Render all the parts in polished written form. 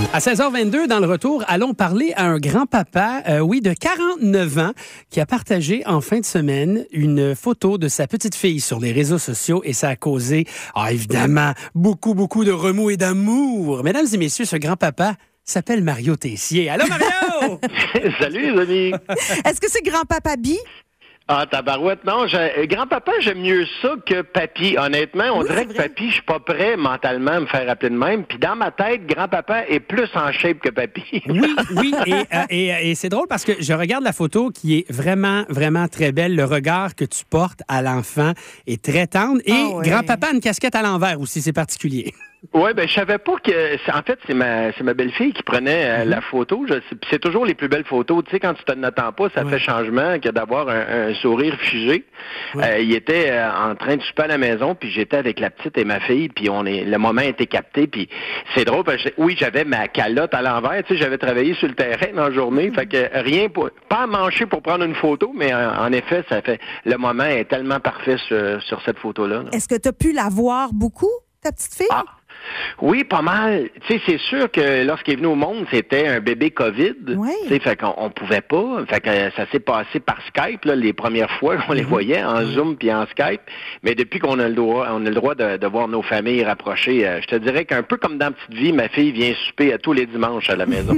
À 16h22, dans le retour, allons parler à un grand-papa, de 49 ans, qui a partagé en fin de semaine une photo de sa petite fille sur les réseaux sociaux et ça a causé, évidemment, beaucoup de remous et d'amour. Mesdames et messieurs, ce grand-papa s'appelle Mario Tessier. Allô, Mario! Salut, les amis! Est-ce que c'est grand-papa Bi? Ah, tabarouette, non. Grand-papa, j'aime mieux ça que papy. Honnêtement, on dirait que papy, je suis pas prêt mentalement à me faire appeler de même. Puis dans ma tête, grand-papa est plus en shape que papy. Oui. Et c'est drôle parce que je regarde la photo qui est vraiment très belle. Le regard que tu portes à l'enfant est très tendre. Et grand-papa a une casquette à l'envers aussi, c'est particulier. Oui, je savais pas que... En fait, c'est ma belle-fille qui prenait la photo. C'est toujours les plus belles photos. Tu sais, quand tu te n'attends pas, ça fait changement que d'avoir un sourire figé. Il était en train de souper à la maison, puis j'étais avec la petite et ma fille, puis le moment était capté, puis c'est drôle, parce que j'avais ma calotte à l'envers. Tu sais, j'avais travaillé sur le terrain dans la journée, fait que pas à mancher pour prendre une photo, mais en effet, ça fait... Le moment est tellement parfait sur cette photo-là. Est-ce que tu as pu la voir beaucoup, ta petite fille? Oui, pas mal. Tu sais, c'est sûr que lorsqu'il est venu au monde, c'était un bébé COVID. Oui. Tu sais, fait qu'on pouvait pas. Fait que ça s'est passé par Skype, là, les premières fois qu'on les voyait, en Zoom puis en Skype. Mais depuis qu'on a le droit, de voir nos familles rapprochées, je te dirais qu'un peu comme dans Petite Vie, ma fille vient souper tous les dimanches à la maison.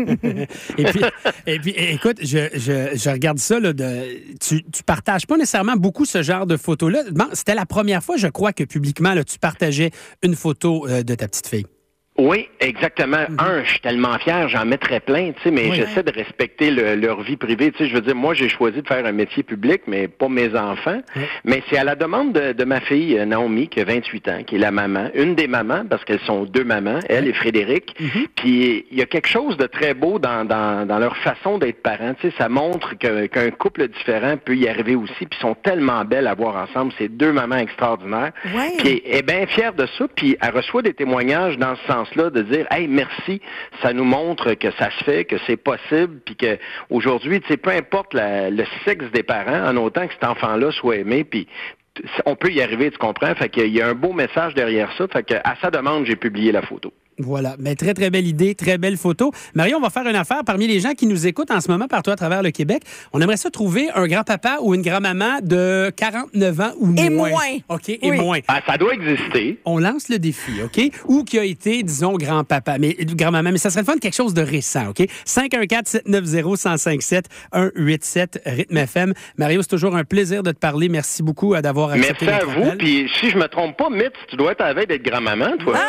et puis, écoute, je regarde ça, là, tu partages pas nécessairement beaucoup ce genre de photos-là. Bon, c'était la première fois, je crois, que publiquement, là, tu partageais une photo de ta petite fille. Oui, exactement. Je suis tellement fier, j'en mettrais plein, tu sais, mais j'essaie de respecter leur vie privée. Tu sais, je veux dire, moi, j'ai choisi de faire un métier public, mais pas mes enfants. Mais c'est à la demande de ma fille, Naomi, qui a 28 ans, qui est la maman, une des mamans, parce qu'elles sont deux mamans, elle et Frédéric. Puis il y a quelque chose de très beau dans leur façon d'être parents. Tu sais, ça montre qu'un couple différent peut y arriver aussi, puis sont tellement belles à voir ensemble. C'est deux mamans extraordinaires. Puis elle est bien fière de ça, puis elle reçoit des témoignages dans ce sens là de dire hey merci, ça nous montre que ça se fait, que c'est possible, puis que aujourd'hui, tu sais, peu importe le sexe des parents, en autant que cet enfant-là soit aimé, puis on peut y arriver, tu comprends? Fait qu'il y a un beau message derrière ça. Fait que à sa demande, j'ai publié la photo. Voilà. Mais très belle idée, très belle photo. Mario, on va faire une affaire parmi les gens qui nous écoutent en ce moment partout à travers le Québec. On aimerait ça trouver un grand-papa ou une grand-maman de 49 ans ou moins. Et moins. OK, et moins. Ça doit exister. On lance le défi, OK? Ou qui a été, disons, grand-papa, grand-maman. Mais ça serait le fun de quelque chose de récent, OK? 514-790-1057, 187 Rythme FM. Mario, c'est toujours un plaisir de te parler. Merci beaucoup d'avoir accepté notre appel. Merci à vous. Puis si je me trompe pas, Mitz, tu dois être à la veille d'être grand-maman, toi.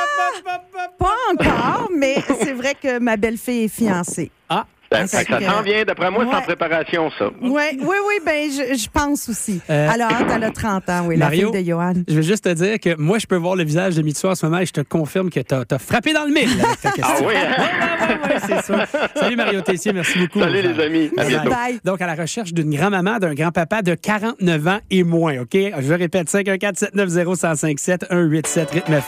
Pas encore, mais c'est vrai que ma belle-fille est fiancée. Ça s'en vient, d'après moi, c'est en préparation, ça. Oui, je pense aussi. Alors, elle a 30 ans, Mario, la fille de Johan. Je veux juste te dire que moi, je peux voir le visage de Mitsu en ce moment et je te confirme que t'as frappé dans le mille avec ta question. Oui? Oui, c'est ça. Salut Mario Tessier, merci beaucoup. Salut les amis. À bientôt. Bye. Donc, à la recherche d'une grand-maman, d'un grand-papa de 49 ans et moins, OK? Je répète, 514-790-1057, 187 Rythme FM.